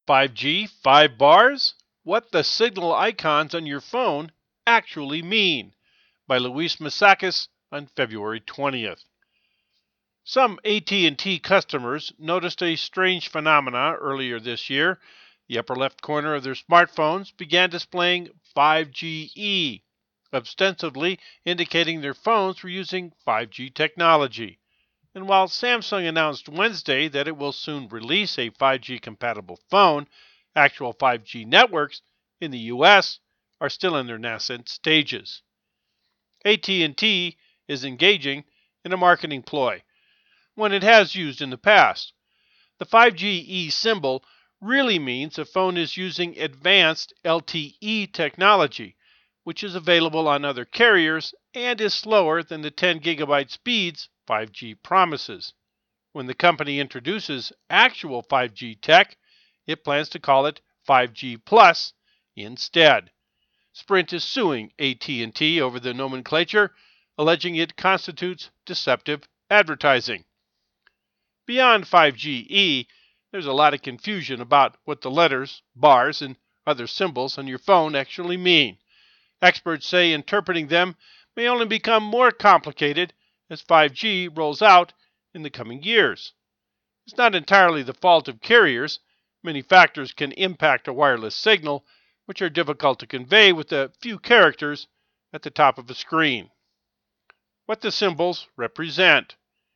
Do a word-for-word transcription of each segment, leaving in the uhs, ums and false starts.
five G, five bars? What the signal icons on your phone actually mean, by Luis Masakis on February twentieth. Some A T and T customers noticed a strange phenomena earlier this year. The upper left corner of their smartphones began displaying five G E, ostensibly indicating their phones were using five G technology. And while Samsung announced Wednesday that it will soon release a five G compatible phone, actual five G networks in the U S are still in their nascent stages. A T and T is engaging in a marketing ploy, one it has used in the past. The five G E symbol really means a phone is using advanced L T E technology, which is available on other carriers and is slower than the ten gigabyte speeds five G promises. When the company introduces actual five G tech, it plans to call it five G Plus instead. Sprint is suing A T and T over the nomenclature, alleging it constitutes deceptive advertising. Beyond five G E, there's a lot of confusion about what the letters, bars, and other symbols on your phone actually mean. Experts say interpreting them may only become more complicated as five G rolls out in the coming years. It's not entirely the fault of carriers. Many factors can impact a wireless signal, which are difficult to convey with a few characters at the top of a screen. What the symbols represent.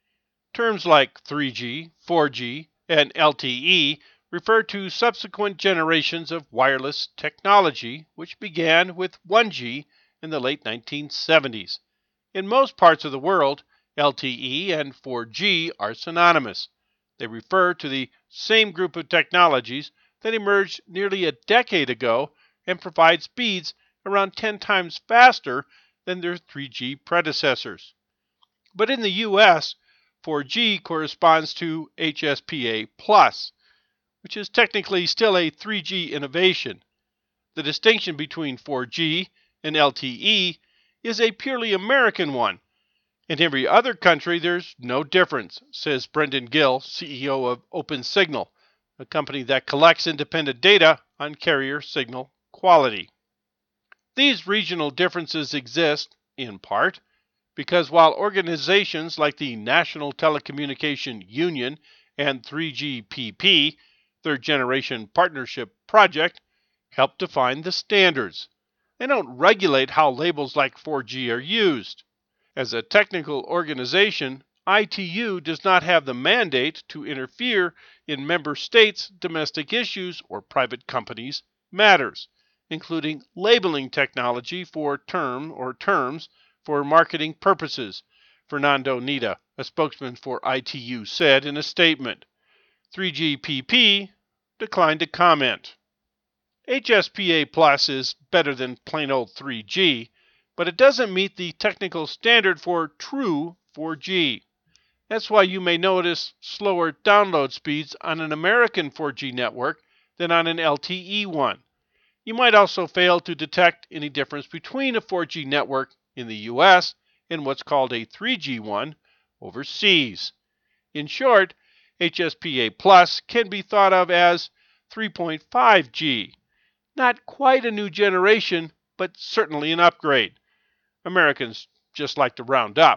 Terms like three G, four G, and L T E refer to subsequent generations of wireless technology, which began with one G in the late nineteen seventies. In most parts of the world, L T E and four G are synonymous. They refer to the same group of technologies that emerged nearly a decade ago and provide speeds around ten times faster than their three G predecessors. But in the U S, four G corresponds to H S P A plus, which is technically still a three G innovation. The distinction between four G and L T E is a purely American one. In every other country, there's no difference, says Brendan Gill, C E O of OpenSignal, a company that collects independent data on carrier signal quality. These regional differences exist, in part, because while organizations like the National Telecommunication Union and three G P P, Third Generation Partnership Project, help define the standards, they don't regulate how labels like four G are used. As a technical organization, I T U does not have the mandate to interfere in member states' domestic issues or private companies' matters, including labeling technology for term or terms for marketing purposes, Fernando Nida, a spokesman for I T U, said in a statement. three G P P declined to comment. H S P A plus is better than plain old three G, but it doesn't meet the technical standard for true four G. That's why you may notice slower download speeds on an American four G network than on an L T E one. You might also fail to detect any difference between a four G network in the U S and what's called a three G one overseas. In short, H S P A plus can be thought of as three point five G. Not quite a new generation, but certainly an upgrade. Americans just like to round up.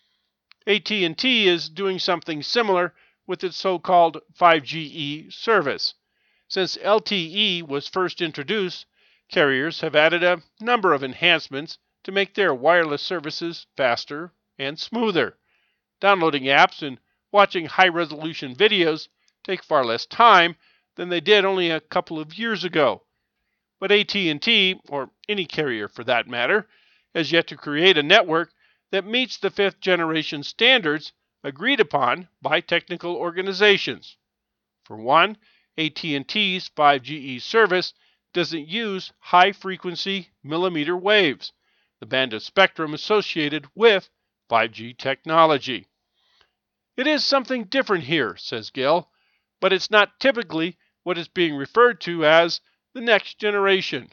A T and T is doing something similar with its so-called five G E service. Since L T E was first introduced, carriers have added a number of enhancements to make their wireless services faster and smoother. Downloading apps and watching high-resolution videos take far less time than they did only a couple of years ago. But A T and T, or any carrier for that matter, has yet to create a network that meets the fifth generation standards agreed upon by technical organizations. For one, A T and T's five G E service doesn't use high-frequency millimeter waves, the band of spectrum associated with five G technology. It is something different here, says Gill, but it's not typically what is being referred to as the next generation.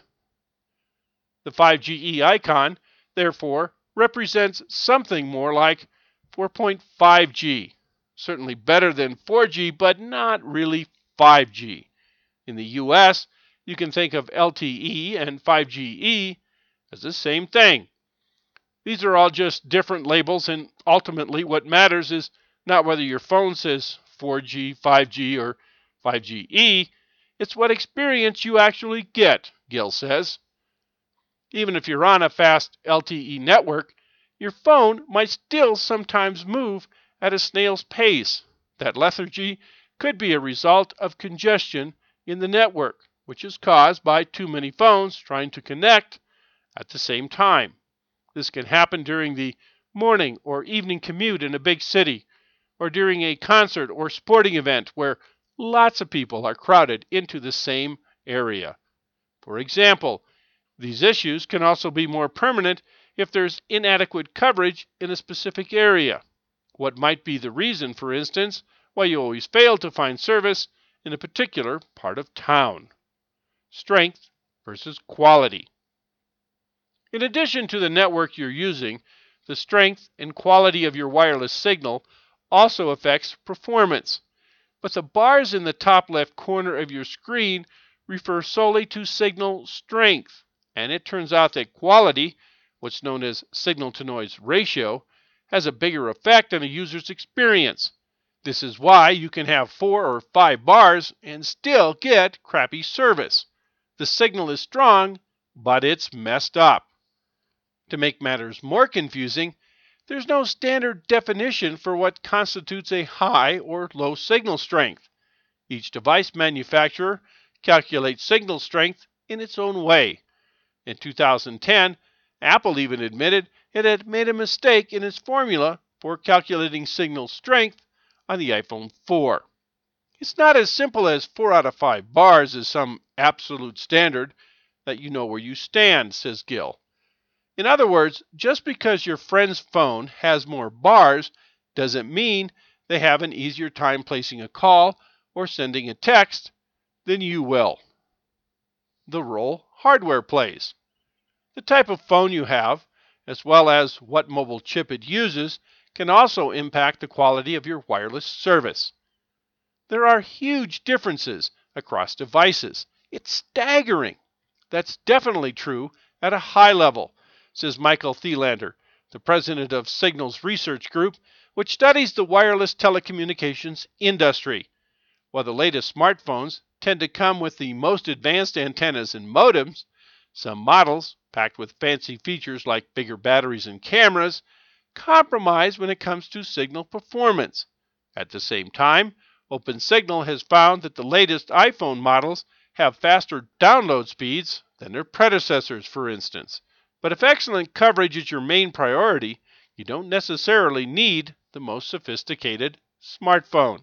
The five G E icon, therefore, represents something more like four point five G, certainly better than four G, but not really five G. In the U S, you can think of L T E and five G E as the same thing. These are all just different labels, and ultimately what matters is not whether your phone says four G, five G, or five G E. It's what experience you actually get, Gill says. Even if you're on a fast L T E network, your phone might still sometimes move at a snail's pace. That lethargy could be a result of congestion in the network, which is caused by too many phones trying to connect at the same time. This can happen during the morning or evening commute in a big city, or during a concert or sporting event where lots of people are crowded into the same area. For example, these issues can also be more permanent if there's inadequate coverage in a specific area. What might be the reason, for instance, why you always fail to find service in a particular part of town? Strength versus quality. In addition to the network you're using, the strength and quality of your wireless signal also affects performance. But the bars in the top left corner of your screen refer solely to signal strength, and it turns out that quality, what's known as signal-to-noise ratio, has a bigger effect on a user's experience. This is why you can have four or five bars and still get crappy service. The signal is strong, but it's messed up. To make matters more confusing, there's no standard definition for what constitutes a high or low signal strength. Each device manufacturer calculates signal strength in its own way. In two thousand ten, Apple even admitted it had made a mistake in its formula for calculating signal strength on the iPhone four. It's not as simple as four out of five bars as some absolute standard that you know where you stand, says Gill. In other words, just because your friend's phone has more bars doesn't mean they have an easier time placing a call or sending a text than you will. The role hardware plays. The type of phone you have, as well as what mobile chip it uses, can also impact the quality of your wireless service. There are huge differences across devices. It's staggering. That's definitely true at a high level, says Michael Thelander, the president of Signals Research Group, which studies the wireless telecommunications industry. While the latest smartphones tend to come with the most advanced antennas and modems, some models, packed with fancy features like bigger batteries and cameras, compromise when it comes to signal performance. At the same time, OpenSignal has found that the latest iPhone models have faster download speeds than their predecessors, for instance. But if excellent coverage is your main priority, you don't necessarily need the most sophisticated smartphone.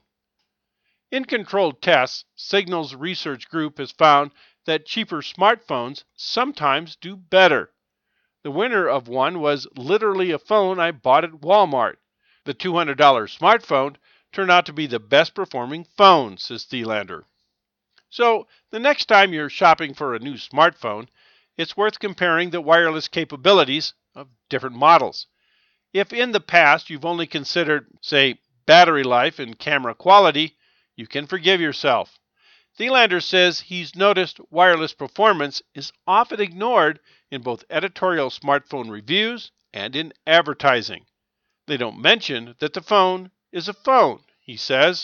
In controlled tests, Signals Research Group has found that cheaper smartphones sometimes do better. The winner of one was literally a phone I bought at Walmart. The two hundred dollars smartphone turned out to be the best performing phone, says Thelander. So, the next time you're shopping for a new smartphone, it's worth comparing the wireless capabilities of different models. If in the past you've only considered, say, battery life and camera quality, you can forgive yourself. Thelander says he's noticed wireless performance is often ignored in both editorial smartphone reviews and in advertising. They don't mention that the phone is a phone, he says.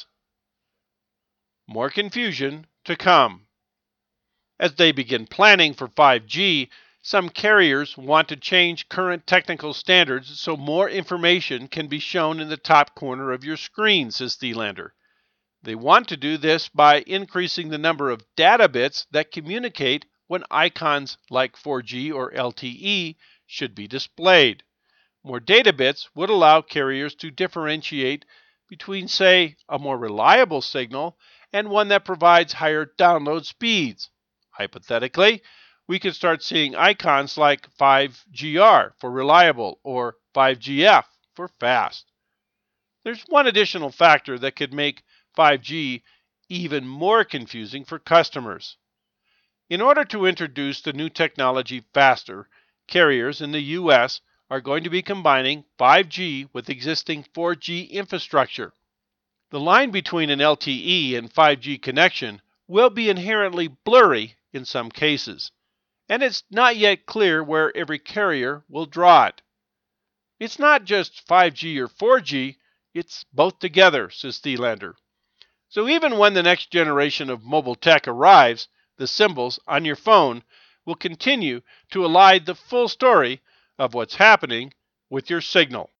More confusion to come. As they begin planning for five G, some carriers want to change current technical standards so more information can be shown in the top corner of your screen, says Thelander. They want to do this by increasing the number of data bits that communicate when icons like four G or L T E should be displayed. More data bits would allow carriers to differentiate between, say, a more reliable signal and one that provides higher download speeds. Hypothetically, we could start seeing icons like five G R for reliable or five G F for fast. There's one additional factor that could make five G even more confusing for customers. In order to introduce the new technology faster, carriers in the U S are going to be combining five G with existing four G infrastructure. The line between an L T E and five G connection will be inherently blurry in some cases, and it's not yet clear where every carrier will draw it. It's not just five G or four G, it's both together, says Thelander. So even when the next generation of mobile tech arrives, the symbols on your phone will continue to elide the full story of what's happening with your signal.